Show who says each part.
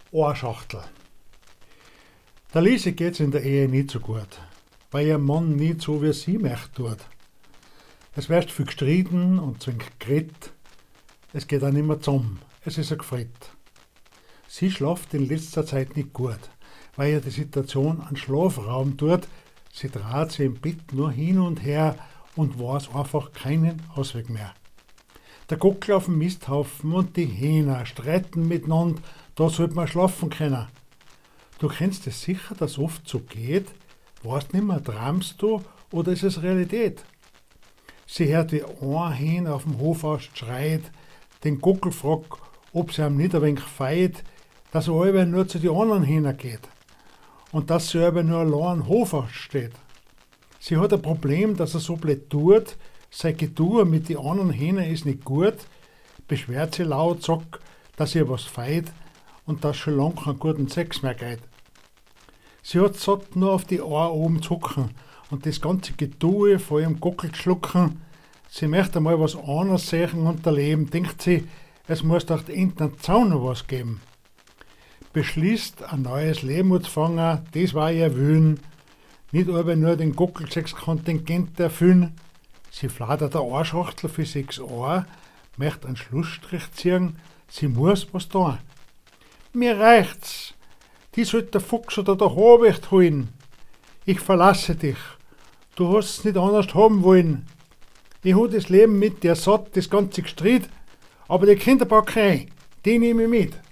Speaker 1: Ohrschachtel. Der Lise geht's in der Ehe nicht so gut, weil ihr Mann nicht so wie sie möchte tut. Es wird viel gestritten und zwingt geredet. Es geht auch nicht mehr zusammen. Es ist ein Gefritt. Sie schlaft in letzter Zeit nicht gut, weil ihr die Situation an Schlafraum tut. Sie dreht sich im Bett nur hin und her und weiß einfach keinen Ausweg mehr. Der Gockel auf dem Misthaufen und die Hähner streiten miteinander, da sollte man schlafen können. Du kennst es sicher, dass oft so geht. Weißt nicht mehr, träumst du oder ist es Realität? Sie hört, wie ein Hähn auf dem Hof aus schreit, den Gockel fragt, ob sie ihm nicht ein wenig feit, dass er alle nur zu den anderen Hähner geht und dass sie alle nur allein am Hof aussteht. Sie hat ein Problem, dass er so blöd tut, sein Getue mit den anderen Hähner ist nicht gut, beschwert sie laut, sagt, dass ihr was feit und dass schon lang keinen guten Sex mehr geht. Sie hat satt nur auf die Ohren oben zu hocken und das ganze Getue vor ihrem Gockel zu schlucken. Sie möchte mal was anderes sehen und erleben, denkt sie, es muss doch hinten am Zaun noch was geben. Beschließt, ein neues Leben anzufangen, das war ihr Willen. Nicht aber nur den Gockel-6-Kontingent erfüllen. Sie fladert eine Ohrschachtel für 6 Ohr, möchte einen Schlussstrich ziehen, sie muss was tun. Mir reicht's. Die sollte der Fuchs oder der Habicht holen. Ich verlasse dich. Du hast es nicht anders haben wollen. Ich hab das Leben mit dir satt, das ganze Gestreit, aber die Kinderbackerei, die nehme ich mit.